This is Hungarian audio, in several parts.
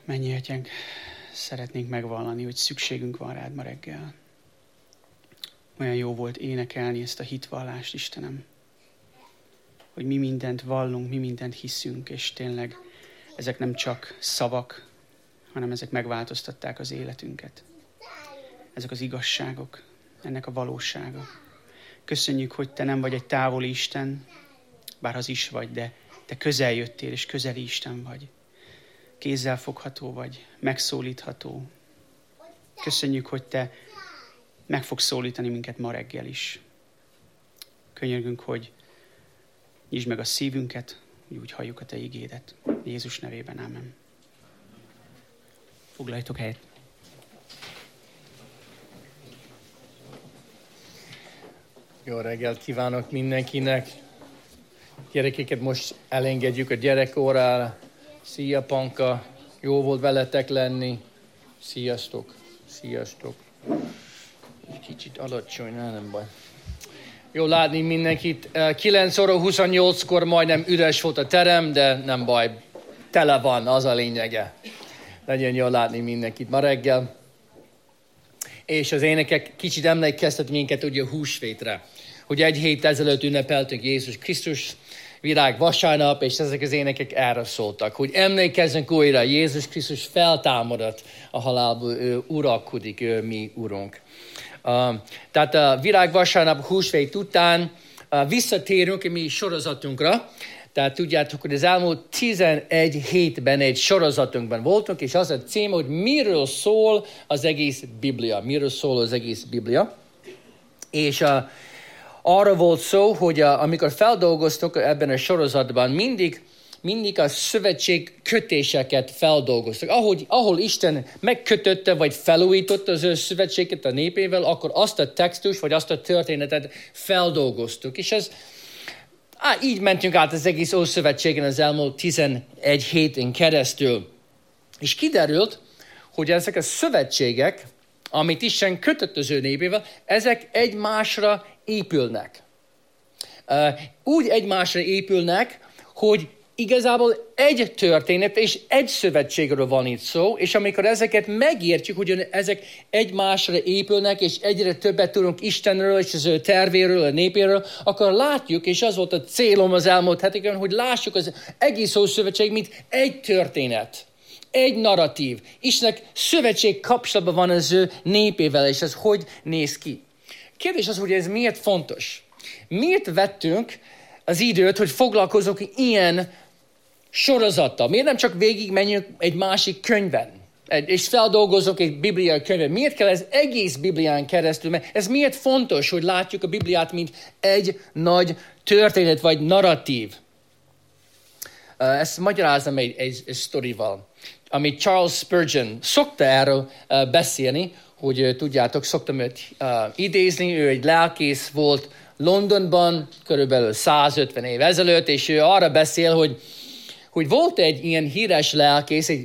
Mennyi Atyánk, szeretnénk megvallani, hogy szükségünk van rád ma reggel. Olyan jó volt énekelni ezt a hitvallást, Istenem, hogy mi mindent vallunk, mi mindent hiszünk, és tényleg ezek nem csak szavak, hanem ezek megváltoztatták az életünket. Ezek az igazságok, ennek a valósága. Köszönjük, hogy te nem vagy egy távoli Isten, bár az is vagy, de te közel jöttél, és közeli Isten vagy. Kézzelfogható vagy, megszólítható. Köszönjük, hogy te meg fogsz szólítani minket ma reggel is. Könyörgünk, hogy nyisd meg a szívünket, hogy úgy halljuk a te igédet. Jézus nevében, ámen. Foglaljatok helyet. Jó reggelt kívánok mindenkinek. Gyerekeket most elengedjük a gyerekórára. Szia, Panka! Jó volt veletek lenni. Sziasztok! Sziasztok! Kicsit alacsony, nem baj. Jó látni mindenkit. 9 óra 28-kor majdnem üres volt a terem, de nem baj. Tele van, az a lényege. Legyen jól látni mindenkit ma reggel. És az énekek kicsit emlékeztet minket ugye a húsvétre. Hogy egy hét ezelőtt ünnepeltünk Jézus Krisztus virág vasárnap, és ezek az énekek erre szóltak, hogy emlékezzünk újra, Jézus Krisztus feltámadott a halálból, ő uralkodik, ő mi urunk. Tehát a virág vasárnap húsvét után visszatérünk a mi sorozatunkra. Tehát tudjátok, hogy az elmúlt 11 hétben egy sorozatunkban voltunk, és az a cím, hogy miről szól az egész Biblia. Miről szól az egész Biblia. És arra volt szó, hogy amikor feldolgoztunk ebben a sorozatban, mindig a szövetség kötéseket feldolgoztuk. Ahol Isten megkötötte, vagy felújította az ő szövetséget a népével, akkor azt a textus, vagy azt a történetet feldolgoztuk. És így mentünk át az egész Ószövetségen az elmúlt 11 héten keresztül. És kiderült, hogy ezek a szövetségek, amit Isten kötött az ő népével, ezek egymásra épülnek. Úgy egymásra épülnek, hogy igazából egy történet és egy szövetségről van itt szó, és amikor ezeket megértjük, hogy ezek egymásra épülnek, és egyre többet tudunk Istenről és az ő tervéről, a népéről, akkor látjuk, és az volt a célom az elmúlt hetekben, hogy lássuk az egész Ószövetség, mint egy történet. Egy narratív. Istennek szövetség kapcsolatban van az ő népével, és ez hogy néz ki. Kérdés az, hogy ez miért fontos? Miért vettünk az időt, hogy foglalkozunk ilyen sorozattal? Miért nem csak végigmenjünk egy másik könyvben, és feldolgozunk egy bibliai könyvet? Miért kell ez egész Biblián keresztül? Mert ez miért fontos, hogy látjuk a Bibliát, mint egy nagy történet, vagy narratív? Ezt magyarázom egy sztorival, amit Charles Spurgeon szokta erről beszélni, hogy tudjátok, szoktam őt idézni, ő egy lelkész volt Londonban, körülbelül 150 év ezelőtt, és ő arra beszél, hogy volt egy ilyen híres lelkész, egy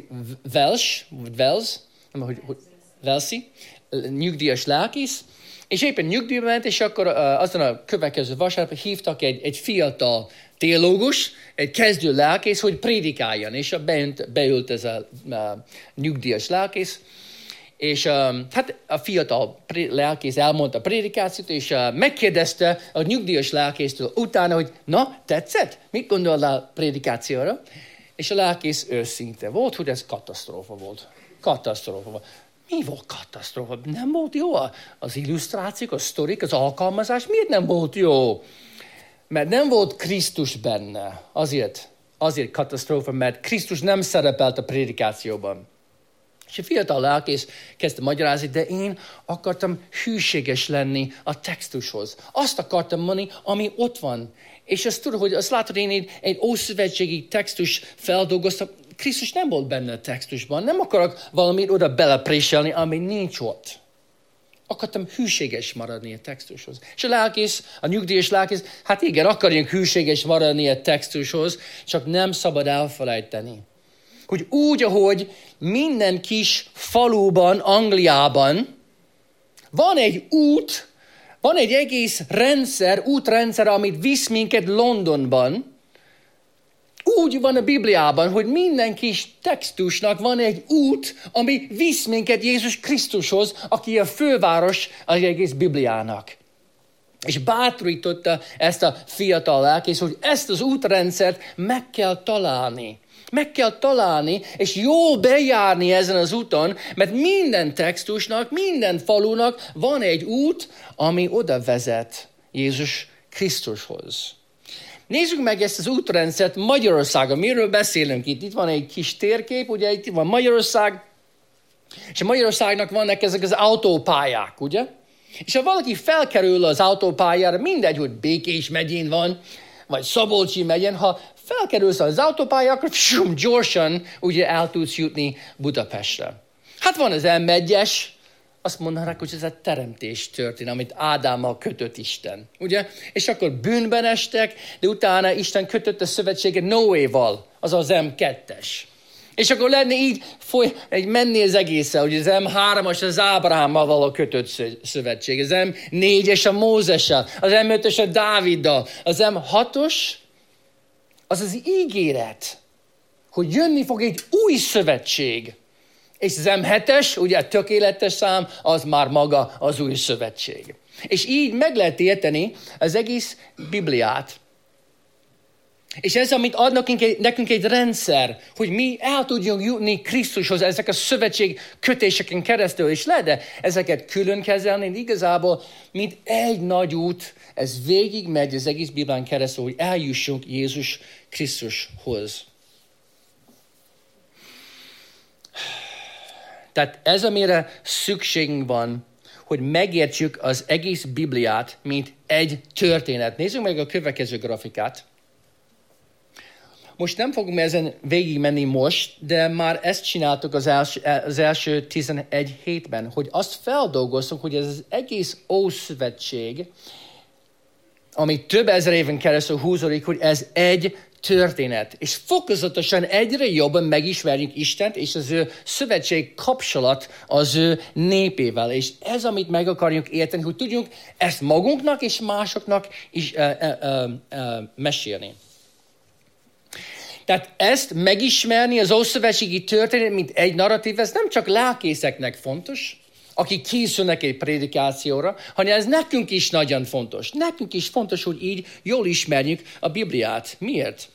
Welsi, nyugdíjas lelkész, és éppen nyugdíjba ment, és akkor azon a következő vasárnap hívtak egy fiatal teológus, egy kezdő lelkész, hogy prédikáljon, és beült ez a nyugdíjas lelkész, és hát a fiatal lelkész elmondta a prédikációt, és megkérdezte a nyugdíjas lelkésztől utána, hogy na, tetszett? Mit gondol a prédikációra? És a lelkész őszinte volt, hogy ez katasztrófa volt. Katasztrófa volt. Mi volt katasztrófa? Nem volt jó az illusztrációk, a sztorik, az alkalmazás? Miért nem volt jó? Mert nem volt Krisztus benne. Azért katasztrófa, mert Krisztus nem szerepelt a prédikációban. És a fiatal lelkész kezdte magyarázni, de én akartam hűséges lenni a textushoz. Azt akartam mondani, ami ott van. És azt tudod, hogy azt látod, én egy ószövetségi textus feldolgoztam. Krisztus nem volt benne a textusban. Nem akarok valamit oda belepréselni, ami nincs ott. Akartam hűséges maradni a textushoz. És a lelkész, a nyugdíjas lelkész, hát igen, akarjunk hűséges maradni a textushoz, csak nem szabad elfelejteni, hogy úgy, ahogy minden kis faluban, Angliában van egy út, van egy egész rendszer, útrendszer, amit visz minket Londonban, úgy van a Bibliában, hogy minden kis textusnak van egy út, ami visz minket Jézus Krisztushoz, aki a főváros az egész Bibliának. És bátorította ezt a fiatal lelkész, hogy ezt az útrendszert meg kell találni. Meg kell találni, és jól bejárni ezen az úton, mert minden textusnak, minden falunak van egy út, ami oda vezet Jézus Krisztushoz. Nézzük meg ezt az útrendszert Magyarországon. Miről beszélünk itt? Itt van egy kis térkép, ugye itt van Magyarország, és Magyarországnak vannak ezek az autópályák, ugye? És ha valaki felkerül az autópályára, mindegy, hogy Békés megyén van, vagy Szabolcsi megyen, ha felkerülsz az autópályára, akkor gyorsan ugye el tudsz jutni Budapestre. Hát van az M1-es, azt mondanák, hogy ez a teremtés történet, amit Ádámmal kötött Isten. Ugye? És akkor bűnben estek, de utána Isten kötött a szövetséget Noéval, az az M2-es. És akkor lenne így menni az egészen, hogy az M3-as az Ábrahámmal való kötött szövetség, az M4-es a Mózessel, az M5-ös a Dáviddal, az M6-os az az ígéret, hogy jönni fog egy új szövetség. És az M7-es, ugye a tökéletes szám, az már maga az új szövetség. És így meg lehet érteni az egész Bibliát. És ez, amit adnak nekünk egy rendszer, hogy mi el tudjunk jutni Krisztushoz ezek a szövetség kötéseken keresztül, és lehet, de ezeket külön kezelni, igazából, mint egy nagy út, ez végig megy az egész Biblián keresztül, hogy eljussunk Jézus Krisztushoz. Tehát ez, amire szükségünk van, hogy megértsük az egész Bibliát, mint egy történet. Nézzük meg a következő grafikát. Most nem fogunk ezen végigmenni most, de már ezt csináltuk az első 11 hétben, hogy azt feldolgoztuk, hogy ez az egész Ószövetség, ami több ezer éven keresztül húzódik, hogy ez egy történet. És fokozatosan egyre jobban megismerjük Istent, és az ő szövetség kapcsolat az ő népével. És ez, amit meg akarjuk érteni, hogy tudjunk ezt magunknak és másoknak is mesélni. Tehát ezt megismerni, az ószövetségi történet, mint egy narratív, ez nem csak lelkészeknek fontos, akik készülnek egy prédikációra, hanem ez nekünk is nagyon fontos. Nekünk is fontos, hogy így jól ismerjük a Bibliát. Miért?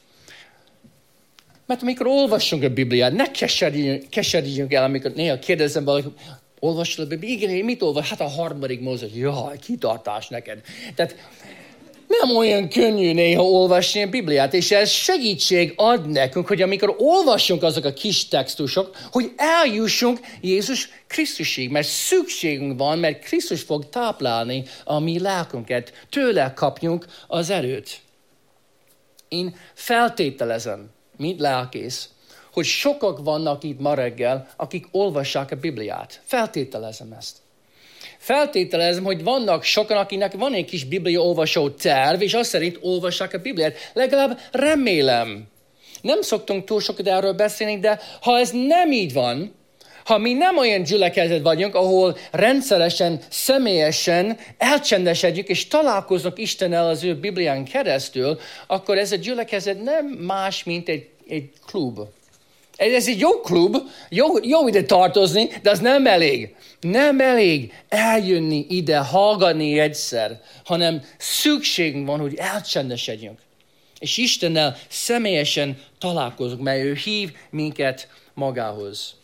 Mert amikor olvassunk a Bibliát, ne keseredjünk el, amikor néha kérdezem valaki, olvasod a Bibliát? Igen, mit olvas? Hát a 3. Mózes. Jaj, kitartás neked. Tehát nem olyan könnyű néha olvasni a Bibliát, és ez segítség ad nekünk, hogy amikor olvassunk azok a kis textusok, hogy eljussunk Jézus Krisztusig, mert szükségünk van, mert Krisztus fog táplálni a mi lelkünket, tőle kapjunk az erőt. Én feltételezem, mint lelkész, hogy sokak vannak itt ma reggel, akik olvassák a Bibliát. Feltételezem ezt. Feltételezem, hogy vannak sokan, akinek van egy kis bibliaolvasó terv, és azt szerint olvassák a Bibliát. Legalább remélem. Nem szoktunk túl sokat erről beszélni, de ha ez nem így van, ha mi nem olyan gyülekezet vagyunk, ahol rendszeresen, személyesen elcsendesedjük, és találkozunk Istennel az ő Biblián keresztül, akkor ez a gyülekezet nem más, mint egy klub. Ez egy jó klub, jó ide tartozni, de az nem elég. Nem elég eljönni ide, hallgatni egyszer, hanem szükségünk van, hogy elcsendesedjünk. És Istennel személyesen találkozunk, mert ő hív minket magához.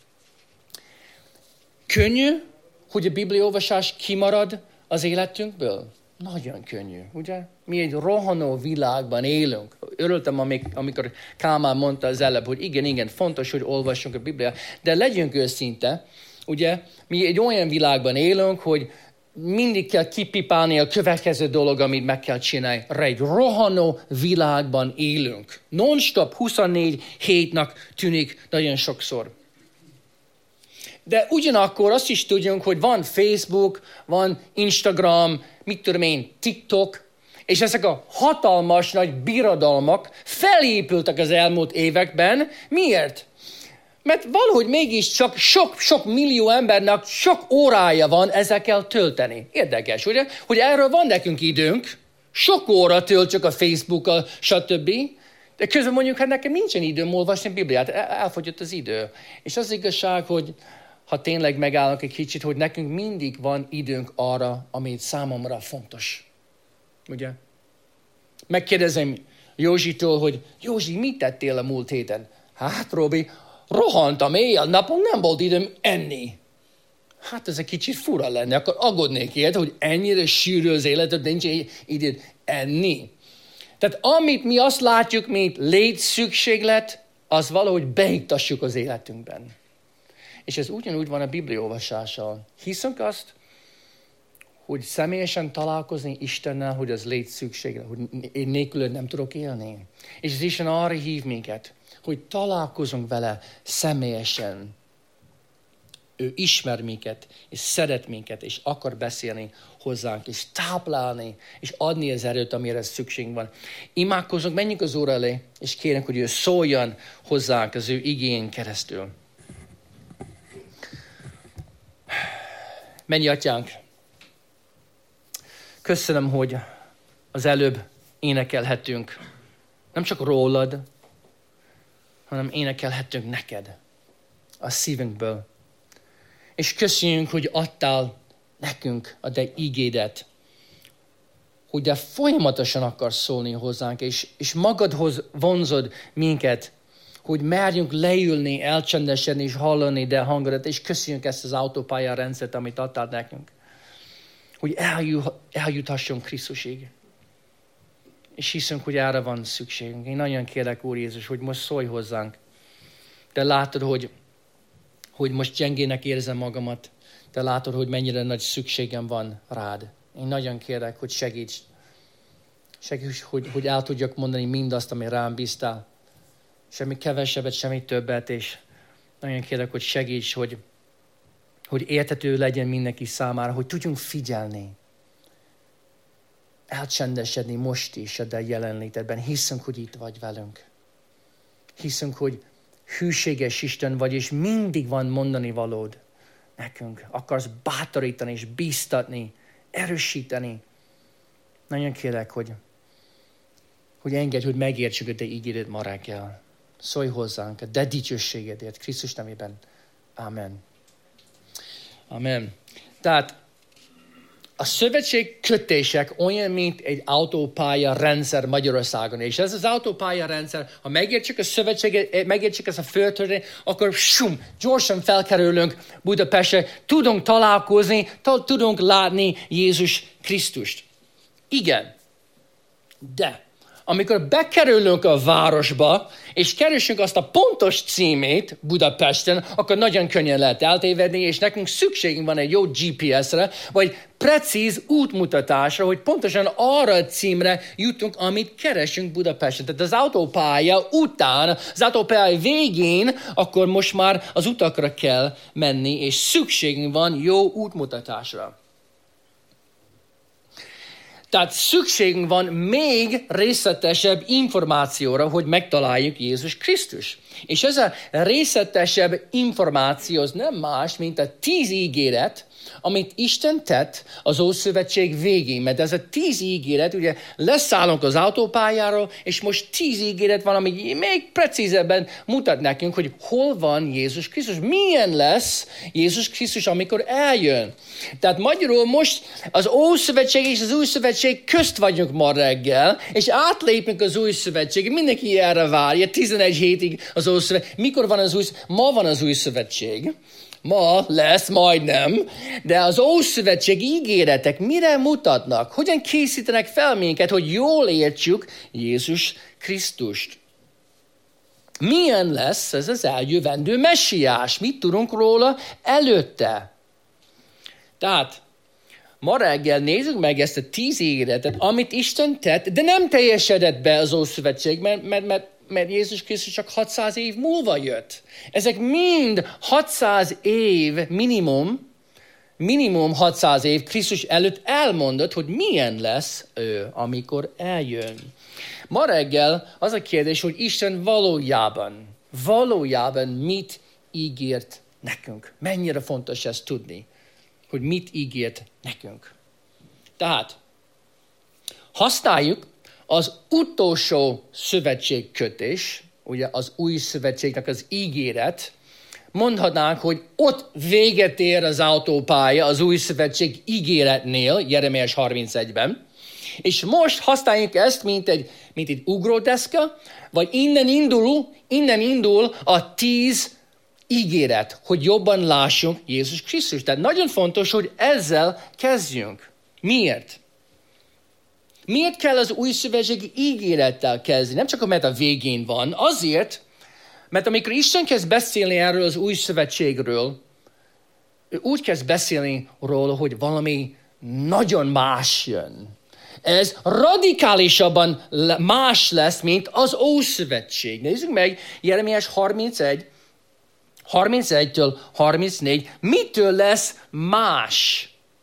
Könnyű, hogy a bibliaolvasás kimarad az életünkből? Nagyon könnyű, ugye? Mi egy rohanó világban élünk. Örültem, amikor Kálmán mondta az előbb, hogy igen, fontos, hogy olvassunk a Bibliát, de legyünk őszinte, ugye? Mi egy olyan világban élünk, hogy mindig kell kipipálni a következő dolog, amit meg kell csinálni. Egy rohanó világban élünk. Non-stop 24 hétnak tűnik nagyon sokszor. De ugyanakkor azt is tudjunk, hogy van Facebook, van Instagram, TikTok, és ezek a hatalmas nagy birodalmak felépültek az elmúlt években. Miért? Mert valahogy mégiscsak sok millió embernek sok órája van ezekkel tölteni. Érdekes, ugye? Hogy erről van nekünk időnk, sok óra töltjük a Facebookkal, stb. De közben mondjuk, hát nekem nincsen időm olvasni a Bibliát, elfogyott az idő. És az igazság, hogy ha tényleg megállunk egy kicsit, hogy nekünk mindig van időnk arra, ami számomra fontos. Ugye? Megkérdezem Józsitól, hogy Józsi, mit tettél a múlt héten? Hát, Robi, rohantam éjjel-napon, nem volt időm enni. Hát ez egy kicsit fura lenne, akkor aggódnék érte, hogy ennyire sűrű az életed, nincs időd enni. Tehát amit mi azt látjuk, mint létszükséglet, az valahogy beiktassuk az életünkben. És ez ugyanúgy van a bibliaolvasással. Hiszünk azt, hogy személyesen találkozni Istennel, hogy az létszükséglet, hogy én nélküled nem tudok élni. És az Isten arra hív minket, hogy találkozunk vele személyesen. Ő ismer minket, és szeret minket, és akar beszélni hozzánk, és táplálni, és adni az erőt, amire szükségünk van. Imádkozunk, menjünk az Úr elé, és kérünk, hogy ő szóljon hozzánk az ő igényén keresztül. Mennyi Atyánk, köszönöm, hogy az előbb énekelhetünk. Nem csak rólad, hanem énekelhetünk neked a szívünkből. És köszönjük, hogy adtál nekünk a te igédet, hogy te folyamatosan akarsz szólni hozzánk, és magadhoz vonzod minket, hogy merjünk leülni, elcsendesedni és hallani de hangodat, és köszönjük ezt az autópálya rendszert, amit adtál nekünk. Hogy eljuthassunk Krisztusig. És hiszünk, hogy erre van szükségünk. Én nagyon kérlek, Úr Jézus, hogy most szólj hozzánk. De látod, hogy most gyengének érzem magamat. De látod, hogy mennyire nagy szükségem van rád. Én nagyon kérlek, hogy segíts. Segíts, hogy el tudjak mondani mindazt, ami rám bíztál. Semmi kevesebbet, semmi többet, és nagyon kérlek, hogy segíts, hogy érthető legyen mindenki számára, hogy tudjunk figyelni. Elcsendesedni most is a te jelenlétedben. Hiszünk, hogy itt vagy velünk. Hiszünk, hogy hűséges Isten vagy, és mindig van mondani valód nekünk. Akarsz bátorítani és bíztatni, erősíteni. Nagyon kérlek, hogy engedj, hogy megértsük a te ígéret ma reggel. Szólj hozzánk a te dicsőségedért, Krisztus nevében. Amen. Amen. Tehát a szövetség kötések olyan, mint egy autópálya rendszer Magyarországon. És ez az autópálya rendszer, ha megértsük a szövetséget, megértsük ezt a földtörténet, akkor gyorsan felkerülünk Budapestre, tudunk találkozni, tudunk látni Jézus Krisztust. Igen, de amikor bekerülünk a városba, és keresünk azt a pontos címét Budapesten, akkor nagyon könnyen lehet eltévedni, és nekünk szükségünk van egy jó GPS-re, vagy precíz útmutatásra, hogy pontosan arra a címre jutunk, amit keresünk Budapesten. Tehát az autópálya után, az autópálya végén, akkor most már az utakra kell menni, és szükségünk van jó útmutatásra. Tehát szükségünk van még részletesebb információra, hogy megtaláljuk Jézus Krisztus. És ez a részletesebb információ az nem más, mint a 10 ígéret, amit Isten tett az Ószövetség végén. Mert ez a 10 ígéret, ugye leszállunk az autópályáról, és most 10 ígéret van, ami még precízebben mutat nekünk, hogy hol van Jézus Krisztus. Milyen lesz Jézus Krisztus, amikor eljön. Tehát magyarul most az Ószövetség és az Új Szövetség közt vagyunk ma reggel, és átlépünk az Új Szövetség. Mindenki erre várja, 11 hétig az Ószövetség. Mikor van az Új Szövetség? Ma van az Új Szövetség. Ma lesz, majdnem, de az Ószövetség ígéretek mire mutatnak? Hogyan készítenek fel minket, hogy jól értsük Jézus Krisztust? Milyen lesz ez az eljövendő messiás? Mit tudunk róla előtte? Tehát ma reggel nézzük meg ezt a 10 ígéretet, amit Isten tett, de nem teljesedett be az Ószövetség, mert Jézus Krisztus csak 600 év múlva jött. Ezek mind 600 év minimum 600 év Krisztus előtt elmondott, hogy milyen lesz ő, amikor eljön. Ma reggel az a kérdés, hogy Isten valójában mit ígért nekünk. Mennyire fontos ezt tudni, hogy mit ígért nekünk. Tehát használjuk az utolsó szövetségkötés, ugye az új szövetségnek az ígéret, mondhatnánk, hogy ott véget ér az autópálya az új szövetség ígéretnél, Jeremiás 31-ben, és most használjuk ezt, mint egy ugródeszka, vagy innen indul a 10 ígéret, hogy jobban lássunk Jézus Krisztus. Tehát nagyon fontos, hogy ezzel kezdjünk. Miért? Miért kell az új szövetségi ígérettel kezdeni? Nem csak mert a végén van, azért, mert amikor Isten kezd beszélni erről az új szövetségről, ő úgy kezd beszélni róla, hogy valami nagyon más jön. Ez radikálisabban más lesz, mint az Ószövetség. Nézzük meg Jeremiás 31-től 34. Mitől lesz más?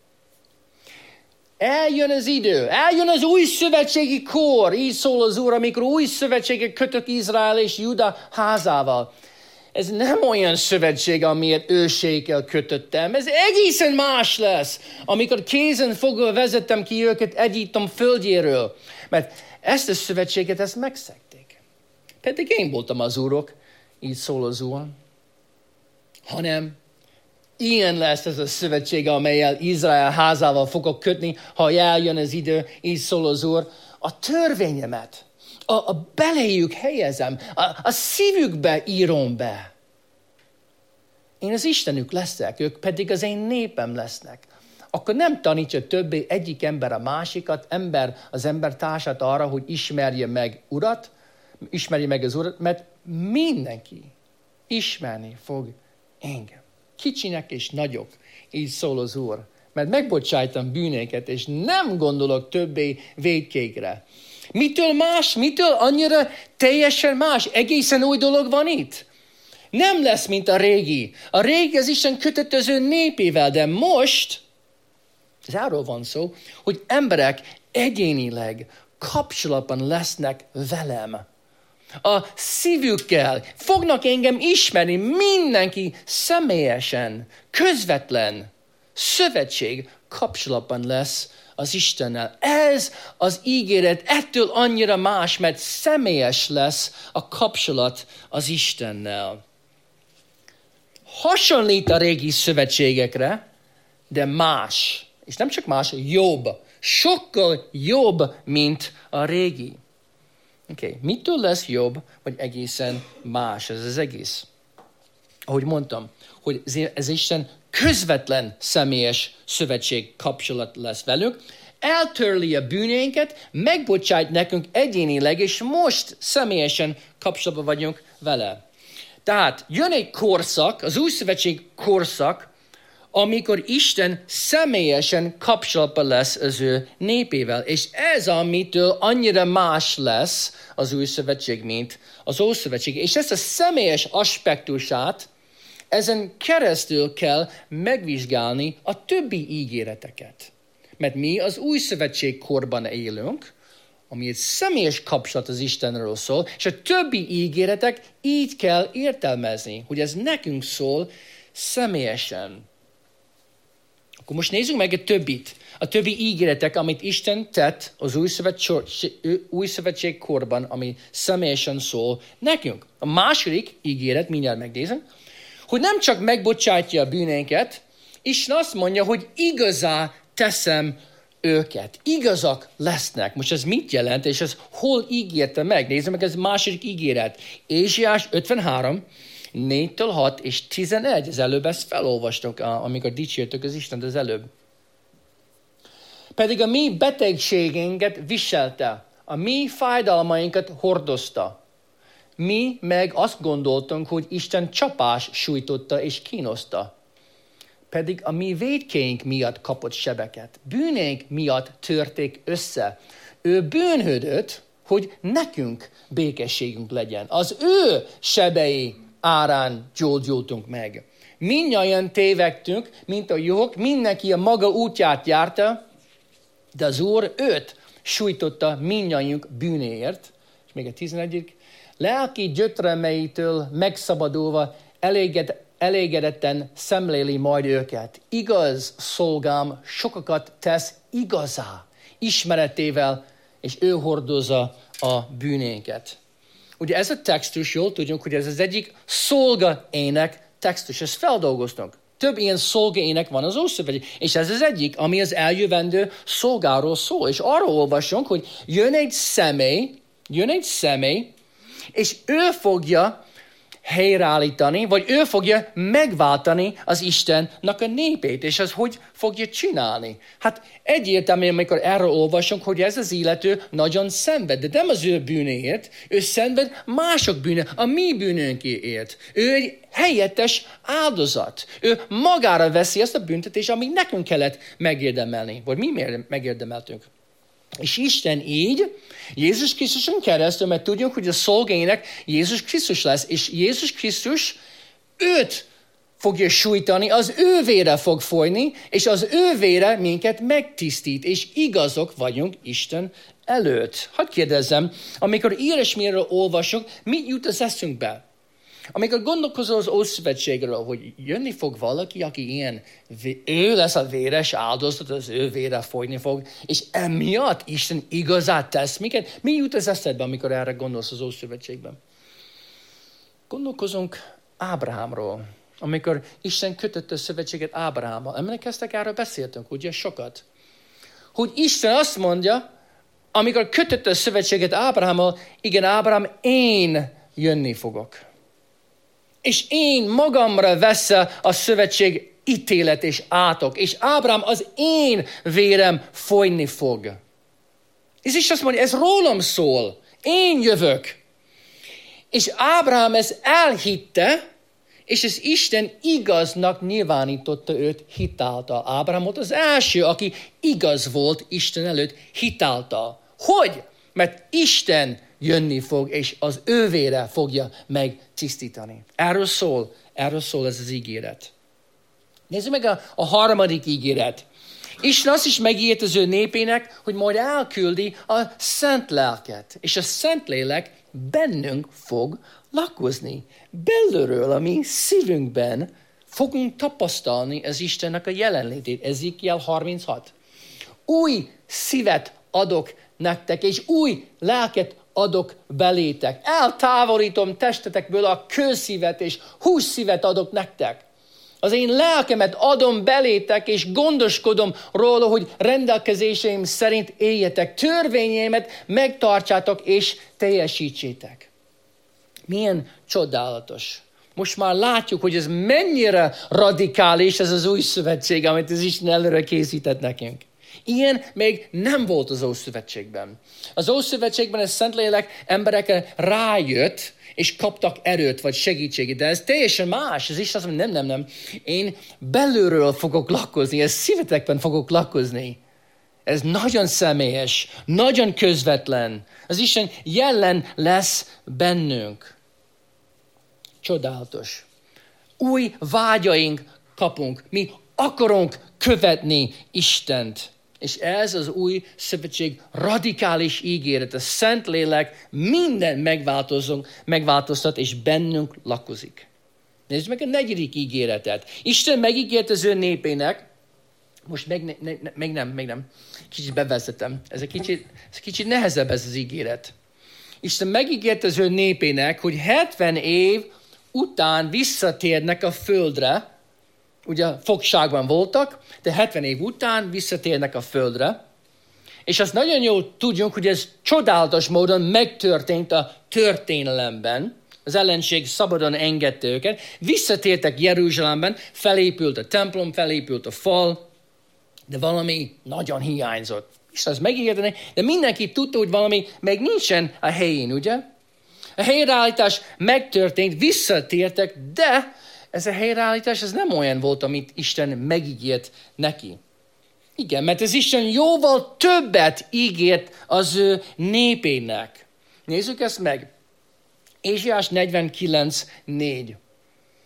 Eljön az idő, eljön az új szövetségi kor, így szól az Úr, amikor új szövetséget kötök Izrael és Juda házával. Ez nem olyan szövetség, amilyet őséggel kötöttem. Ez egészen más lesz, amikor kézen fogva vezettem ki őket Egyiptom földjéről. Mert ezt a szövetséget, ezt megszegték. Pedig én voltam az Úrok, így szól az Úr. Hanem ilyen lesz ez a szövetség, amelyel Izrael házával fogok kötni, ha eljön az idő, így szól az Úr. A törvényemet, a beléjük helyezem, a szívükbe írom be. Én az Istenük leszek, ők pedig az én népem lesznek. Akkor nem tanítsa többé egyik ember a másikat, az embertársát arra, hogy ismerje meg az Urat, mert mindenki ismerni fog engem. Kicsinek és nagyok, így szól az Úr. Mert megbocsájtam bűnéket, és nem gondolok többé vétkékre. Mitől más? Mitől annyira teljesen más? Egészen új dolog van itt. Nem lesz, mint a régi. A régi az Isten kötött az ő népével, de most, ez arról van szó, hogy emberek egyénileg kapcsolatban lesznek velem. A szívükkel fognak engem ismerni, mindenki személyesen, közvetlen szövetség kapcsolatban lesz az Istennel. Ez az ígéret ettől annyira más, mert személyes lesz a kapcsolat az Istennel. Hasonlít a régi szövetségekre, de más. És nem csak más, jobb. Sokkal jobb, mint a régi. Oké, mitől lesz jobb, vagy egészen más ez az egész? Ahogy mondtam, hogy ez Isten közvetlen személyes szövetség kapcsolat lesz velünk, eltörli a bűnénket, megbocsájt nekünk egyénileg, és most személyesen kapcsolatban vagyunk vele. Tehát jön egy korszak, az új szövetség korszak, amikor Isten személyesen kapcsolatban lesz az ő népével. És ez, amitől annyira más lesz az új szövetség, mint az Ószövetség. És ezt a személyes aspektusát, ezen keresztül kell megvizsgálni a többi ígéreteket. Mert mi az új szövetség korban élünk, ami egy személyes kapcsolat az Istenről szól, és a többi ígéretek így kell értelmezni, hogy ez nekünk szól személyesen. Akkor most nézzük meg a többi ígéretek, amit Isten tett az új szövetség korban, ami személyesen szól nekünk. A második ígéret, mindjárt megnézem, hogy nem csak megbocsátja a bűnénket, Isten azt mondja, hogy igazá teszem őket. Igazak lesznek. Most ez mit jelent, és ez hol ígérte meg? Nézzük meg, ez második ígéret. Ézsaiás 53, 4-től 6 és 11. Az előbb ezt felolvastok, amikor dicsértük az Istent az előbb. Pedig a mi betegségeinket viselte, a mi fájdalmainkat hordozta. Mi meg azt gondoltunk, hogy Isten csapás sújtotta és kínoszta. Pedig a mi vétkeink miatt kapott sebeket, bűnénk miatt törték össze. Ő bűnhődött, hogy nekünk békességünk legyen. Az ő sebei árán gyógyultunk meg. Mindnyájan tévedtünk, mint a juhok, mindenki a maga útját járta, de az Úr őt sújtotta mindnyájunk bűnéért. És még a 11. Lelki gyötremeitől megszabadulva elégedetten szemléli majd őket. Igaz szolgám sokakat tesz igazá, ismeretével és ő hordozza a bűnénket. Ugye ez a textus, jól tudjuk, hogy ez az egyik szolgaének textus, ezt feldolgoztunk. Több ilyen szolgaének van az Ószövetségben, és ez az egyik, ami az eljövendő szolgáról szól. És arról olvasunk, hogy jön egy személy, és ő fogja helyreállítani, vagy ő fogja megváltani az Istennek a népét, és az hogy fogja csinálni? Hát egyértelműen, amikor erről olvasunk, hogy ez az illető nagyon szenved, de nem az ő bűnéért, ő szenved mások bűne, a mi bűnönkért. Ő egy helyettes áldozat. Ő magára veszi azt a büntetést, amit nekünk kellett megérdemelni, vagy mi megérdemeltünk. És Isten így, Jézus Krisztuson keresztül, mert tudjuk, hogy a szolgáinak Jézus Krisztus lesz, és Jézus Krisztus őt fogja sújtani, az ő vére fog folyni, és az ő vére minket megtisztít, és igazok vagyunk Isten előtt. Hadd kérdezzem, amikor ilyesmiről olvasok, mit jut az eszünkbe? Amikor gondolkozol az Ószövetségről, hogy jönni fog valaki, aki ilyen, ő lesz a véres áldozat, az ő vére folyni fog, és emiatt Isten igazát tesz minket. Mi jut az eszedbe, amikor erre gondolsz az Ószövetségben? Gondolkozunk Ábrahámról, amikor Isten kötötte a szövetséget Ábrahámmal. Emlékeztek, erről beszéltünk, ugye sokat? Hogy Isten azt mondja, amikor kötötte a szövetséget Ábrahámmal, igen, Ábrahám, én jönni fogok. És én magamra veszem a szövetség ítélet és átok, és Ábrahám az én vérem folyni fog. És Isten azt mondja, ez rólam szól, én jövök. És Ábrahám ezt elhitte, és ez Isten igaznak nyilvánította őt hitáltal. Ábrahám volt az első, aki igaz volt Isten előtt hitáltal. Hogy? Mert Isten jönni fog, és az ő vére fogja megtisztítani. Erről szól ez az ígéret. Nézzük meg a harmadik ígéret. Isten azt is megígért az ő népének, hogy majd elküldi a Szent Lelket. És a Szent Lélek bennünk fog lakozni. Belülről, a mi szívünkben fogunk tapasztalni az Istennek a jelenlétét. Ezékiel 36. Új szívet adok nektek, és új lelket adok belétek. Eltávolítom testetekből a kőszívet, és hússzívet adok nektek. Az én lelkemet adom belétek, és gondoskodom róla, hogy rendelkezéseim szerint éljetek. Törvényeimet megtartsátok, és teljesítsétek. Milyen csodálatos. Most már látjuk, hogy ez mennyire radikális, ez az új szövetség, amit az Isten előre készített nekünk. Ilyen még nem volt az Ószövetségben. Az Ószövetségben a Szentlélek emberekre rájött, és kaptak erőt vagy segítséget. De ez teljesen más. Ez is azt mondja, nem. Én belülről fogok lakozni, ez szívetekben fogok lakozni. Ez nagyon személyes, nagyon közvetlen. Az Isten jelen lesz bennünk. Csodálatos. Új vágyaink kapunk. Mi akarunk követni Istent. És ez az új szövetség radikális ígéret. A Szentlélek minden megváltoztat, és bennünk lakozik. Nézzük meg a negyedik ígéretet. Isten megígért az ő népének, most még nem. Kicsit bevezetem. Ez kicsit nehezebb ez az ígéret. Isten megígért az ő népének, hogy 70 év után visszatérnek a földre. Ugye fogságban voltak, de 70 év után visszatérnek a földre. És azt nagyon jól tudjuk, hogy ez csodálatos módon megtörtént a történelemben. Az ellenség szabadon engedte őket. Visszatértek Jeruzsálemben, felépült a templom, felépült a fal, de valami nagyon hiányzott. És az megígérteni, de mindenki tudta, hogy valami még nincsen a helyén, ugye? A helyreállítás megtörtént, visszatértek, de ez a helyreállítás ez nem olyan volt, amit Isten megígért neki. Igen, mert az Isten jóval többet ígért az ő népének. Nézzük ezt meg. Ézsaiás 49:4.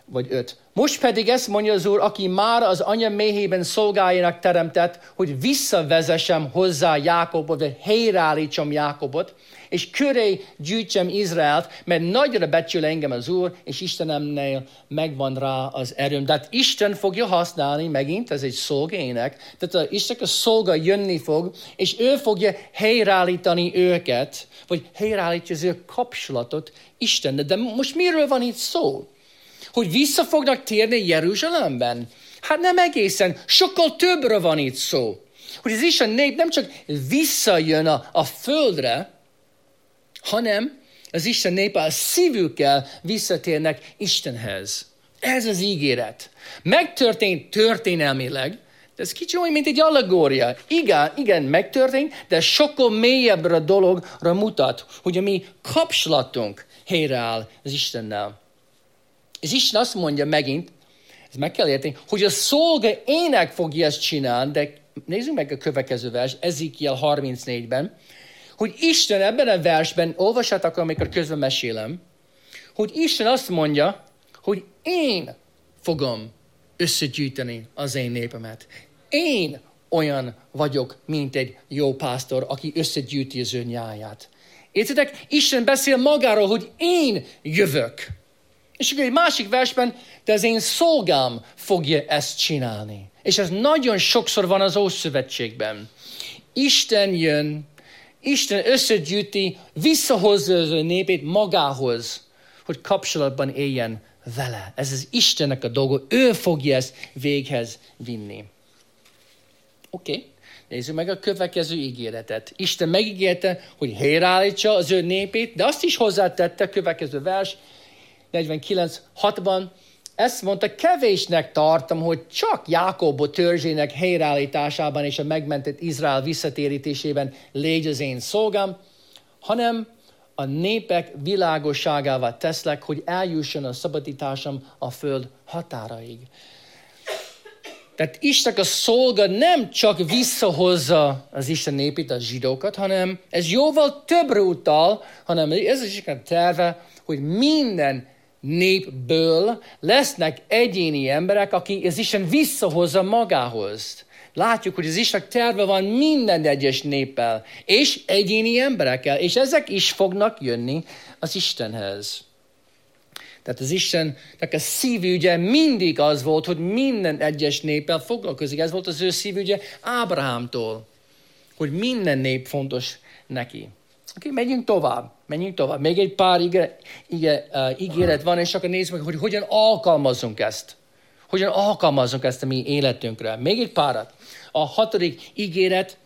vagy 5. Most pedig ezt mondja az Úr, aki már az anya méhében szolgájának teremtett, hogy visszavezessem hozzá Jákobot, vagy helyreállítsam Jákobot, és köré gyűjtsem Izraelt, mert nagyra becsül engem az Úr, és Istenemnél megvan rá az erőm. Tehát Isten fogja használni megint, ez egy szolgaének, tehát Istennek a szolga jönni fog, és ő fogja helyreállítani őket, vagy helyreállítja az ő kapcsolatot Istennel. De most miről van itt szó? Hogy vissza fognak térni Jeruzsálemben? Hát nem egészen, sokkal többről van itt szó. Hogy az Isten nép nem csak visszajön a földre, hanem az Isten népe a szívükkel visszatérnek Istenhez. Ez az ígéret. Megtörtént történelmileg, de ez kicsit olyan, mint egy allegória. Igen, megtörtént, de sokkal mélyebbre a dologra mutat, hogy a mi kapcsolatunk helyreáll az Istennel. És Isten azt mondja megint, ezt meg kell érteni, hogy a szolga ének fogja ezt csinálni, de nézzük meg a következő vers, Ezekiel 34-ben, hogy Isten ebben a versben, olvassátok, amikor közben mesélem, hogy Isten azt mondja, hogy én fogom összegyűjteni az én népemet. Én olyan vagyok, mint egy jó pásztor, aki összegyűjti az ő nyáját. Értitek? Isten beszél magáról, hogy én jövök. És akkor egy másik versben, de az én szolgám fogja ezt csinálni. És ez nagyon sokszor van az Ószövetségben. Isten jön, Isten összegyűjti, visszahozza az ő népét magához, hogy kapcsolatban éljen vele. Ez az Istennek a dolga, ő fogja ezt véghez vinni. Oké. Nézzük meg a következő ígéretet. Isten megígérte, hogy helyreállítsa az ő népét, de azt is hozzátette, a következő vers, 49:6-ban, ezt mondta, kevésnek tartom, hogy csak Jákob törzsének helyreállításában és a megmentett Izrael visszatérítésében légy az én szolgám, hanem a népek világosságává teszlek, hogy eljusson a szabadításom a föld határaig. Tehát Istennek a szolga nem csak visszahozza az Isten népét, a zsidókat, hanem ez jóval többre utal, hanem ez az Isten terve, hogy minden népből lesznek egyéni emberek, aki az Isten visszahozza magához. Látjuk, hogy az Istennek terve van minden egyes néppel, és egyéni emberekkel, és ezek is fognak jönni az Istenhez. Tehát az Istennek a szívügye mindig az volt, hogy minden egyes néppel foglalkozik. Ez volt az ő szívügye Ábrahámtól, hogy minden nép fontos neki. Oké, menjünk tovább. Még egy pár ígéret van, és akkor nézzük meg, hogy hogyan alkalmazzunk ezt. Hogyan alkalmazzunk ezt a mi életünkre. Még egy párat. A 6. ígéret,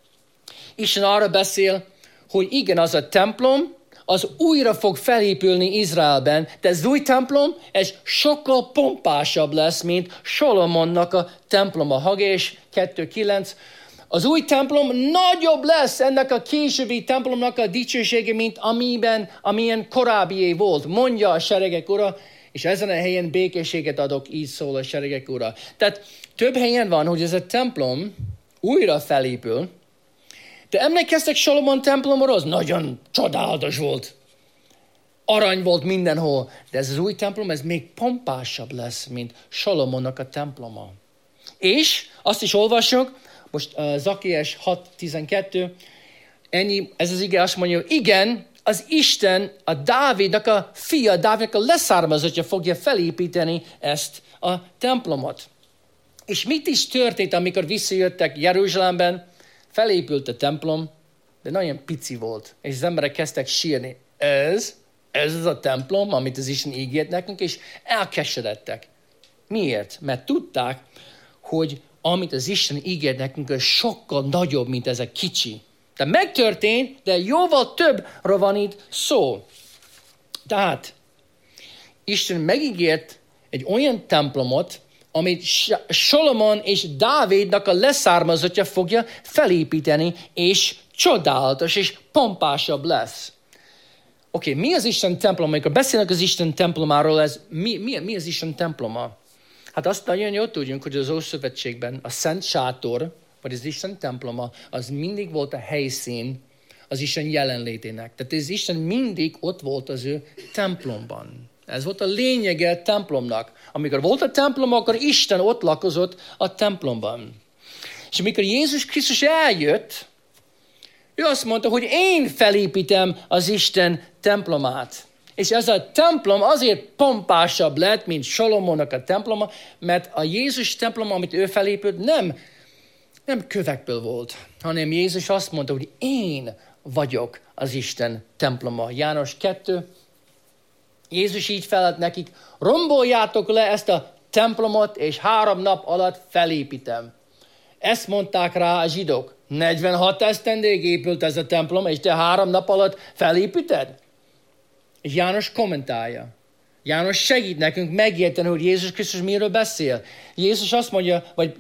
Isten arra beszél, hogy igen, az a templom, az újra fog felépülni Izraelben, de az új templom, ez sokkal pompásabb lesz, mint Solomonnak a temploma. Hagés 2:9. Az új templom nagyobb lesz ennek a későbbi templomnak a dicsősége, mint amilyen korábbié volt. Mondja a seregek ura, és ezen a helyen békességet adok, így szól a seregek ura. Tehát több helyen van, hogy ez a templom újra felépül, de emlékeztek Solomon templomra, az nagyon csodálatos volt. Arany volt mindenhol, de ez az új templom, ez még pompásabb lesz, mint Solomonnak a temploma. És azt is olvassuk, most Zakéiás 6:12, ez az ige azt mondja, hogy igen, az Isten, a Dávidnak a fia, Dávidnak a leszármazottja fogja felépíteni ezt a templomot. És mit is történt, amikor visszajöttek Jeruzsálemben? Felépült a templom, de nagyon pici volt. És az emberek kezdtek sírni. Ez az a templom, amit az Isten ígért nekünk, és elkeseredtek. Miért? Mert tudták, hogy amit az Isten ígért nekünk, az sokkal nagyobb, mint ez a kicsi. De megtörtént, de jóval többről van itt szó. Tehát Isten megígért egy olyan templomot, amit Solomon és Dávidnak a leszármazottja fogja felépíteni, és csodálatos, és pompásabb lesz. Oké, mi az Isten temploma? Amikor beszélnek az Isten templomáról, mi az Isten temploma? Hát azt nagyon jól tudjunk, hogy az Ószövetségben a Szent Sátor, vagy az Isten temploma, az mindig volt a helyszín az Isten jelenlétének. Tehát az Isten mindig ott volt az ő templomban. Ez volt a lényege a templomnak. Amikor volt a templom, akkor Isten ott lakozott a templomban. És amikor Jézus Krisztus eljött, ő azt mondta, hogy én felépítem az Isten templomát. És ez a templom azért pompásabb lett, mint Salomonnak a temploma, mert a Jézus templom, amit ő felépült, nem kövekből volt, hanem Jézus azt mondta, hogy én vagyok az Isten temploma. János 2. Jézus így felelt nekik, romboljátok le ezt a templomot, és 3 nap alatt felépítem. Ezt mondták rá a zsidók. 46 esztendőig épült ez a templom, és te 3 nap alatt felépíted? És János kommentálja. János segít nekünk megérteni, hogy Jézus Krisztus miről beszél. Jézus azt mondja, vagy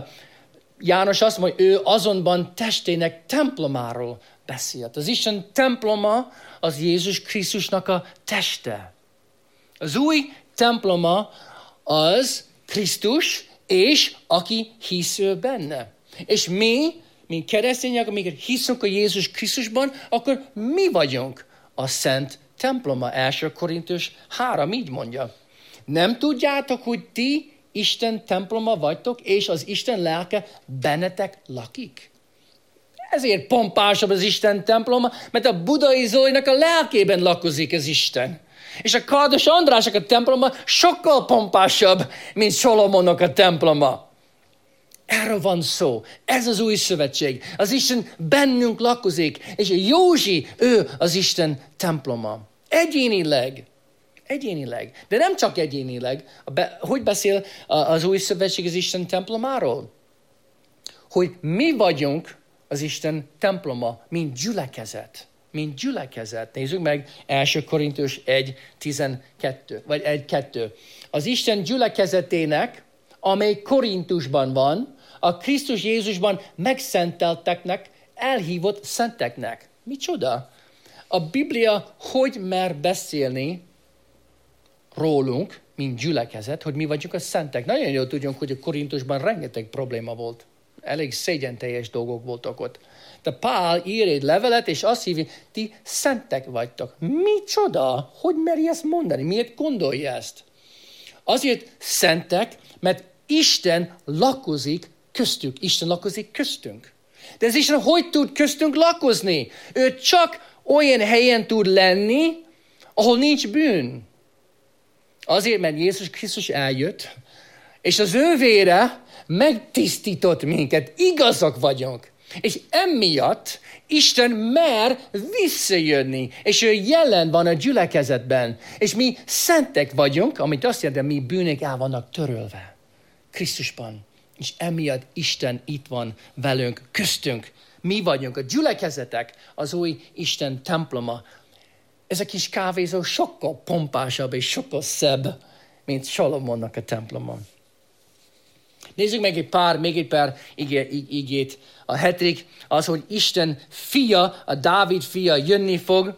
János azt mondja, ő azonban testének templomáról beszélt. Az Isten temploma az Jézus Krisztusnak a teste. Az új temploma az Krisztus, és aki hisző benne. És mi, mint keresztények, amikor hiszünk a Jézus Krisztusban, akkor mi vagyunk a szent temploma. 1 Korintus 3 így mondja. Nem tudjátok, hogy ti Isten temploma vagytok, és az Isten lelke bennetek lakik? Ezért pompásabb az Isten temploma, mert a Budai Zolinak a lelkében lakozik az Isten. És a Kardos Andrásnak a temploma sokkal pompásabb, mint Solomonnak a temploma. Erről van szó. Ez az új szövetség. Az Isten bennünk lakozik, és Józsi, ő az Isten temploma. Egyénileg. De nem csak egyénileg. Hogy beszél az új szövetség az Isten templomáról? Hogy mi vagyunk az Isten temploma, mint gyülekezet. Nézzük meg 1 Korintus 1:12, vagy 1:2. Az Isten gyülekezetének, amely Korintusban van, a Krisztus Jézusban megszentelteknek, elhívott szenteknek. Micsoda? A Biblia hogy mer beszélni rólunk, mint gyülekezet, hogy mi vagyunk a szentek. Nagyon jól tudjuk, hogy a Korintusban rengeteg probléma volt. Elég szégyenteljes dolgok voltak ott. De Pál ír egy levelet, és azt hívja, ti szentek vagytok. Micsoda? Hogy meri ezt mondani? Miért gondolja ezt? Azért szentek, mert Isten lakozik köztük. Isten lakozik köztünk. De ez Isten hogy tud köztünk lakozni? Ő csak olyan helyen tud lenni, ahol nincs bűn. Azért, mert Jézus Krisztus eljött, és az ő vére megtisztított minket. Igazak vagyunk. És emiatt Isten mer visszajönni, és ő jelen van a gyülekezetben. És mi szentek vagyunk, amit azt jelenti, mi bűnök el vannak törölve Krisztusban. És emiatt Isten itt van velünk, köztünk. Mi vagyunk a gyülekezetek, az új Isten temploma. Ez a kis kávézó sokkal pompásabb és sokkal szebb, mint Salomonnak a temploma. Nézzük meg még egy pár igét. A 7. az, hogy Isten fia, a Dávid fia jönni fog,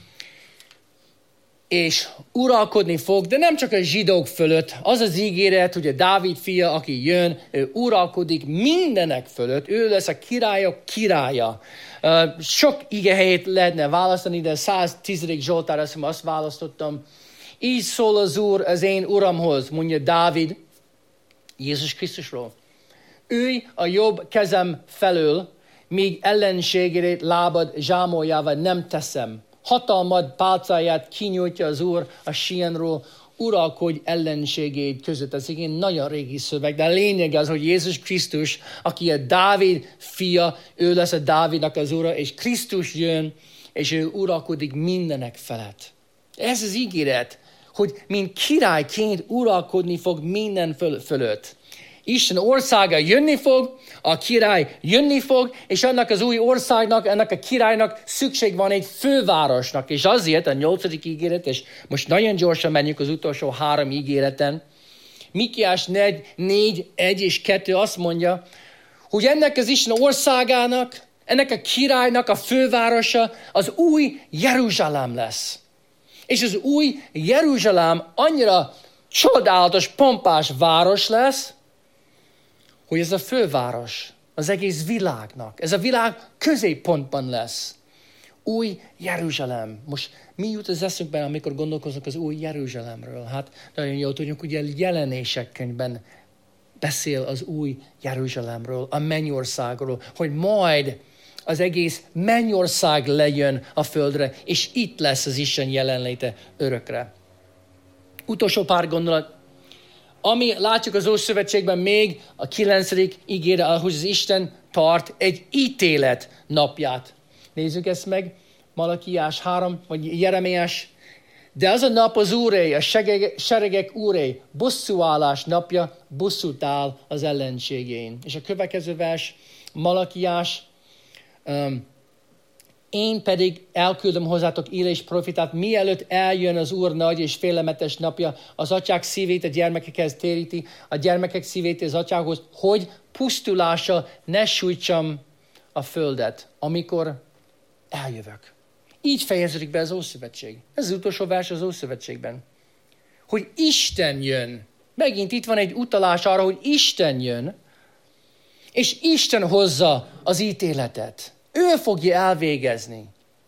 és uralkodni fog, de nem csak a zsidók fölött. Az az ígéret, hogy a Dávid fia, aki jön, ő uralkodik mindenek fölött. Ő lesz a királyok királya. Sok igehelyet lehetne választani, de 110. Zsoltár, azt választottam. Így szól az Úr az én uramhoz, mondja Dávid, Jézus Krisztusról. Ülj a jobb kezem felől, míg ellenségét lábad zsámoljával nem teszem. Hatalmad pálcáját kinyújtja az Úr a Sionról, uralkodj ellenségét között. Ez egy nagyon régi szöveg, de a lényeg az, hogy Jézus Krisztus, aki a Dávid fia, ő lesz a Dávidnak az ura, és Krisztus jön, és ő uralkodik mindenek felett. Ez az ígéret, hogy mint királyként uralkodni fog minden fölött. Isten országa jönni fog, a király jönni fog, és annak az új országnak, ennek a királynak szükség van egy fővárosnak. És azért a 8. ígéret, és most nagyon gyorsan menjünk az utolsó 3 ígéreten. Mikiás 4, 1 és 2 azt mondja, hogy ennek az Isten országának, ennek a királynak a fővárosa az új Jeruzsálem lesz. És az új Jeruzsálem annyira csodálatos, pompás város lesz, hogy ez a főváros az egész világnak. Ez a világ középpontban lesz. Új Jeruzsálem. Most mi jut az eszünkben, amikor gondolkozunk az új Jeruzsálemről? Hát nagyon jól tudjuk, ugye Jelenések könyvben beszél az új Jeruzsálemről, a mennyországról, hogy majd az egész mennyország lejön a földre, és itt lesz az Isten jelenléte örökre. Utolsó pár gondolat. Ami látjuk az Ószövetségben még a 9. ígére, hogy az Isten tart egy ítélet napját. Nézzük ezt meg, Malakiás 3, vagy Jeremiás. De az a nap az Úré, a seregek Úré, bosszúállás napja, bosszút áll az ellenségén. És a következő vers, Malakiás, én pedig elküldöm hozzátok Élés profitát, mielőtt eljön az Úr nagy és félelmetes napja, az atyák szívét a gyermekekhez téríti, a gyermekek szívét az atyákhoz, hogy pusztulása ne sújtsam a földet, amikor eljövök. Így fejeződik be az Ószövetség. Ez az utolsó vers az Ószövetségben. Hogy Isten jön. Megint itt van egy utalás arra, hogy Isten jön, és Isten hozza az ítéletet. Ő fogja elvégezni.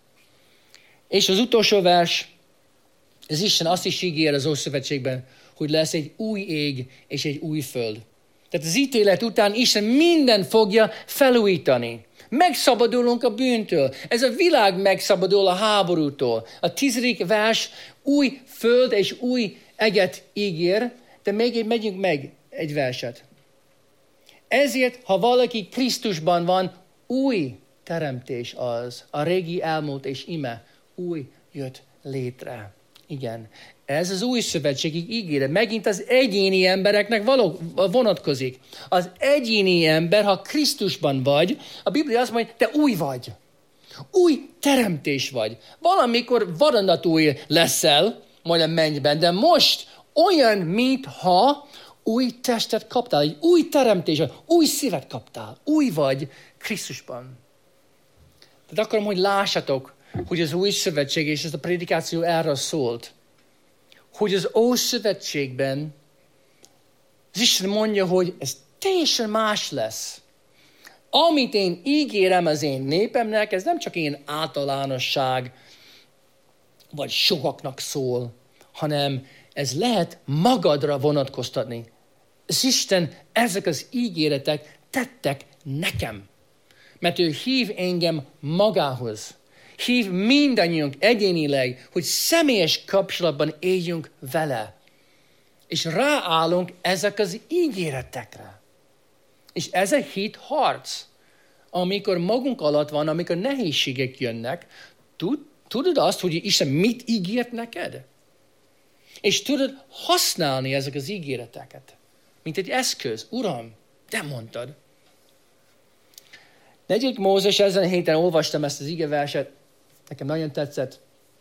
És az utolsó vers, az Isten azt is ígér az Ószövetségben, hogy lesz egy új ég és egy új föld. Tehát az ítélet után Isten minden fogja felújítani. Megszabadulunk a bűntől. Ez a világ megszabadul a háborútól. A 10. vers új föld és új eget ígér, de még megyünk meg egy verset. Ezért, ha valaki Krisztusban van, új teremtés az. A régi elmúlt és ime új jött létre. Igen. Ez az új szövetségi ígéret. Megint az egyéni embereknek vonatkozik. Az egyéni ember, ha Krisztusban vagy, a Biblia azt mondja, te új vagy. Új teremtés vagy. Valamikor vadonatúj leszel, majd a mennyben, de most olyan, mintha új testet kaptál, egy új teremtés, új szívet kaptál. Új vagy Krisztusban. Tehát akarom, hogy lássatok, hogy az új szövetség, és ez a prédikáció erről szólt, hogy az Ószövetségben az Isten mondja, hogy ez teljesen más lesz. Amit én ígérem az én népemnek, ez nem csak én általánosság, vagy sokaknak szól, hanem ez lehet magadra vonatkoztatni. Az Isten ezek az ígéretek tettek nekem. Mert ő hív engem magához. Hív mindannyiunk egyénileg, hogy személyes kapcsolatban éljünk vele. És ráállunk ezek az ígéretekre. És ez a hit harc. Amikor magunk alatt van, amikor nehézségek jönnek, tudod azt, hogy Isten mit ígért neked? És tudod használni ezek az ígéreteket. Mint egy eszköz. Uram, te mondtad. 4. Mózes, ezen a héten olvastam ezt az igeverset, nekem nagyon tetszett.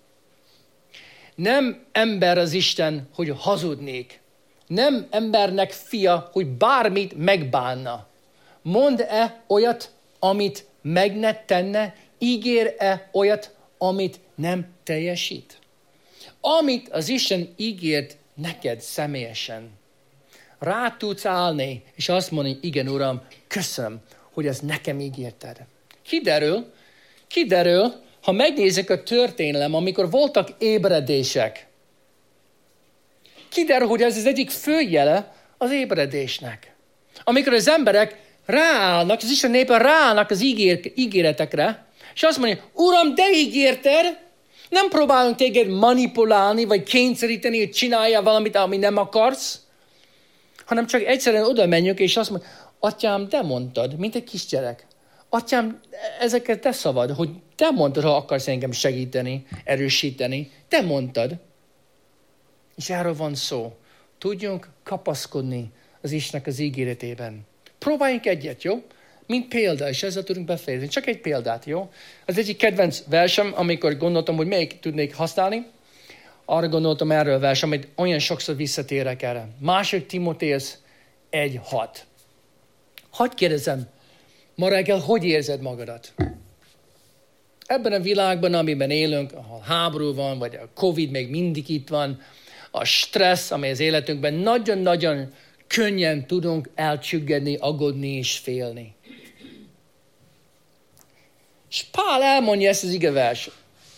Nem ember az Isten, hogy hazudnék. Nem embernek fia, hogy bármit megbánna. Mond-e olyat, amit meg ne tenne? Ígér-e olyat, amit nem teljesít? Amit az Isten ígért neked személyesen. Rá tudsz állni, és azt mondani, igen, Uram, köszönöm, hogy ezt nekem ígérted. Kiderül, ha megnézzük a történelem, amikor voltak ébredések. Kiderül, hogy ez az egyik fő jele az ébredésnek. Amikor az emberek ráállnak, az Isten népen ráállnak az ígéretekre, és azt mondja, Uram, de ígérted, nem próbálunk téged manipulálni, vagy kényszeríteni, hogy csináljál valamit, ami nem akarsz, hanem csak egyszerűen oda menjünk, és azt mondja, Atyám, te mondtad, mint egy kisgyerek. Atyám, ezeket te szavad, hogy te mondtad, ha akarsz engem segíteni, erősíteni. Te mondtad. És erről van szó. Tudjunk kapaszkodni az Istennek az ígéretében. Próbáljunk egyet, jó? Mint példa, és ezzel tudunk befejezni. Csak egy példát, jó? Az egyik kedvenc versem, amikor gondoltam, hogy melyik tudnék használni, arra gondoltam erről a versem, amit olyan sokszor visszatérek erre. 2. Timóteus 1:6. Hadd kérdezem, ma reggel hogy érzed magadat? Ebben a világban, amiben élünk, ahol háború van, vagy a Covid még mindig itt van, a stressz, amely az életünkben nagyon-nagyon könnyen tudunk elcsüggedni, aggódni és félni. És Pál elmondja ezt az igeverset.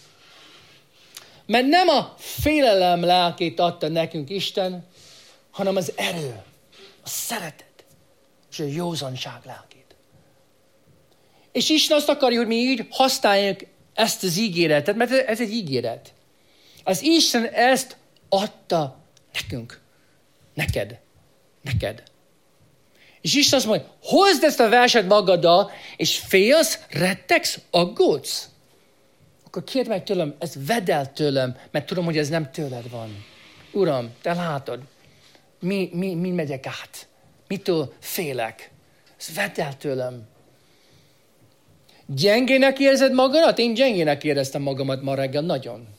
Mert nem a félelem lelkét adta nekünk Isten, hanem az erő, a szeretet és a józanság lelkét. És Isten azt akarja, hogy mi így használjuk ezt az ígéretet, mert ez egy ígéret. Az Isten ezt adta nekünk. Neked. És Isten azt mondja, hozd ezt a verset magaddal, és félsz, rettegsz, aggódsz. Akkor kérd meg tőlem, ezt vedd el tőlem, mert tudom, hogy ez nem tőled van. Uram, te látod, mi megyek át? Mitől félek? Ezt vedd el tőlem. Gyengének érzed magadat? Én gyengének éreztem magamat ma reggel nagyon.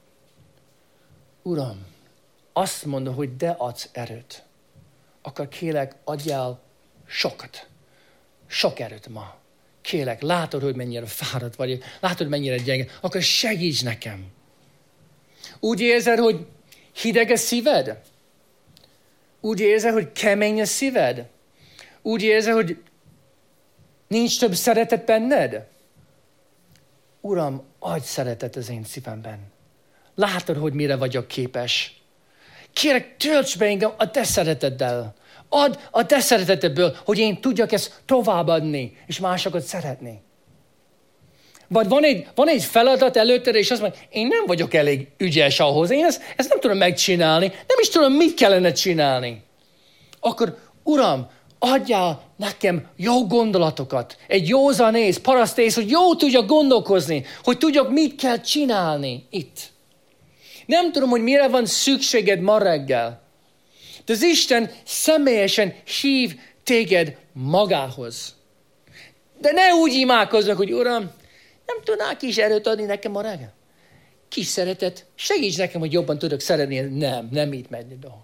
Uram, azt mondom, hogy te adsz erőt. Akkor kérlek, adjál sokat. Sok erőt ma. Kérlek, látod, hogy mennyire fáradt vagy, látod, hogy mennyire gyenge, akkor segíts nekem. Úgy érzed, hogy hideg a szíved? Úgy érzed, hogy kemény a szíved? Úgy érzed, hogy nincs több szeretet benned? Uram, adj szeretet az én szívemben. Látod, hogy mire vagyok képes. Kérlek, tölts be engem a te szereteddel. Add a te szeretetedből, hogy én tudjak ezt továbbadni, és másokat szeretni. Vagy van egy feladat előtted, és azt mondja, én nem vagyok elég ügyes ahhoz, én ezt nem tudom megcsinálni, nem is tudom, mit kellene csinálni. Akkor, Uram, adjál nekem jó gondolatokat, egy józanész, parasztész, hogy jó tudjak gondolkozni, hogy tudjak, mit kell csinálni itt. Nem tudom, hogy mire van szükséged ma reggel. De az Isten személyesen hív téged magához. De ne úgy imádkozzak, hogy Uram, nem tudnál kis erőt adni nekem ma reggel? Kis szeretet, segíts nekem, hogy jobban tudok szeretni. Nem így megy a dolog.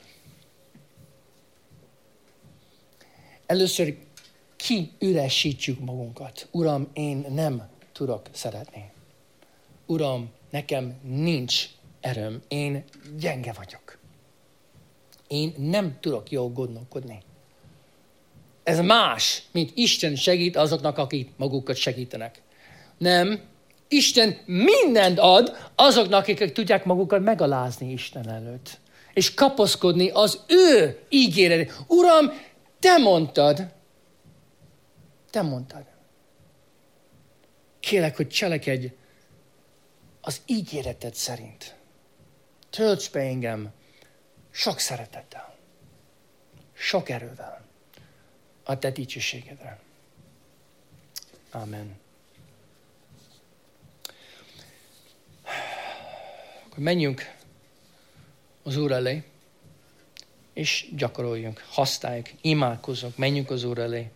Először kiüresítjük magunkat. Uram, én nem tudok szeretni. Uram, nekem nincs erőm. Én gyenge vagyok. Én nem tudok jól gondolkodni. Ez más, mint Isten segít azoknak, akik magukat segítenek. Nem, Isten mindent ad azoknak, akik tudják magukat megalázni Isten előtt. És kapaszkodni az ő ígéretét. Uram, te mondtad. Kérlek, hogy cselekedj az ígéreted szerint. Tölts be engem sok szeretettel, sok erővel, a te dicsőségedre. Amen. Akkor menjünk az Úr elé, és gyakoroljunk, használjuk, imádkozzunk, menjünk az Úr elé.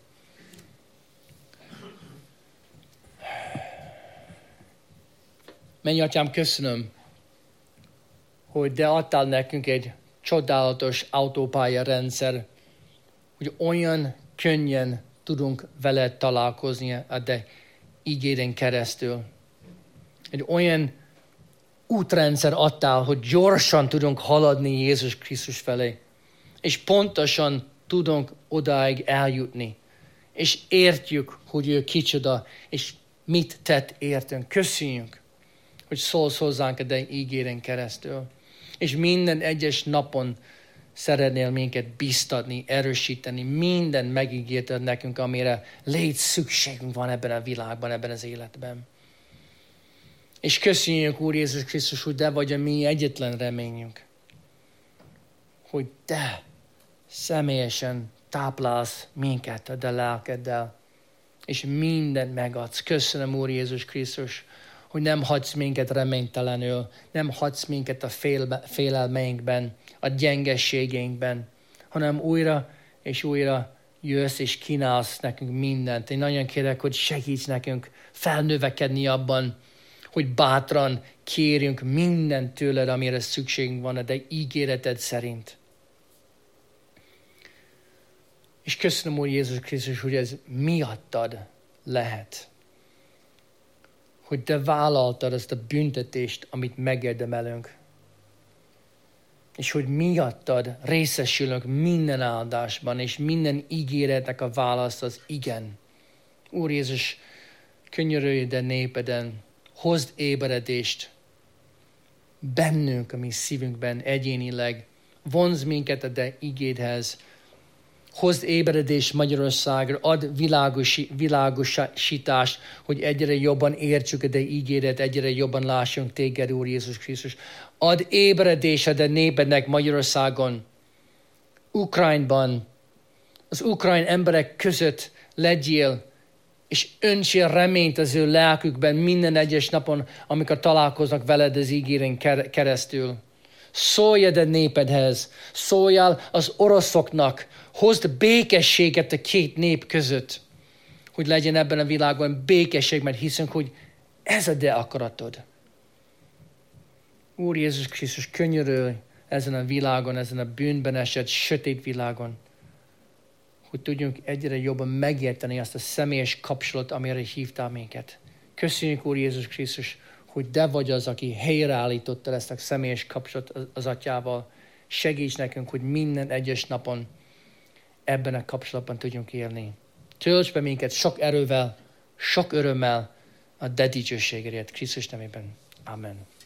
Menj, Atyám, köszönöm, hogy te adtál nekünk egy csodálatos autópálya rendszer, hogy olyan könnyen tudunk veled találkozni a te ígéden keresztül. Egy olyan útrendszer adtál, hogy gyorsan tudunk haladni Jézus Krisztus felé. És pontosan tudunk odáig eljutni. És értjük, hogy ő kicsoda, és mit tett értünk. Köszönjük, hogy szólsz hozzánk a te ígéden keresztül. És minden egyes napon szeretnél minket biztatni, erősíteni, minden megígérted nekünk, amire légy szükségünk van ebben a világban, ebben az életben. És köszönjük, Úr Jézus Krisztus, hogy te vagy a mi egyetlen reményünk. Hogy te személyesen táplálsz minket a te lelkeddel, és mindent megadsz. Köszönöm, Úr Jézus Krisztus, hogy nem hagysz minket reménytelenül, nem hagysz minket a félelmeinkben, a gyengességeinkben, hanem újra és újra jössz és kínálsz nekünk mindent. Én nagyon kérek, hogy segíts nekünk felnövekedni abban, hogy bátran kérjünk mindent tőled, amire szükségünk van, de ígéreted szerint. És köszönöm, Úr Jézus Krisztus, hogy ez miattad lehet. Hogy te vállaltad azt a büntetést, amit megérdemelünk. És hogy miattad részesülünk minden áldásban, és minden ígéretnek a válasz az igen. Úr Jézus, könyörülj de népeden, hozd ébredést bennünk, a mi szívünkben egyénileg, vonz minket a te igédhez, hozd ébredést Magyarországra, add világosítást, hogy egyre jobban értsük a te ígédet, egyre jobban lássunk téged, Úr Jézus Krisztus. Add ébredést a te népednek Magyarországon, Ukrajnban, az ukrán emberek között legyél, és öntsél reményt az ő lelkükben minden egyes napon, amikor találkoznak veled az ígéren keresztül. Szólj a népedhez, szóljál az oroszoknak, hozd békességet a két nép között, hogy legyen ebben a világban békesség, mert hiszünk, hogy ez a te akaratod. Úr Jézus Krisztus, könyörülj ezen a világon, ezen a bűnben esett, sötét világon, hogy tudjunk egyre jobban megérteni azt a személyes kapcsolatot, amire hívtál minket. Köszönjük, Úr Jézus Krisztus, hogy te vagy az, aki helyreállította ezt a személyes kapcsolatot az Atyával. Segíts nekünk, hogy minden egyes napon ebben a kapcsolatban tudjunk élni. Tölts be minket sok erővel, sok örömmel a te dicsőségedért. Krisztus nevében. Amen.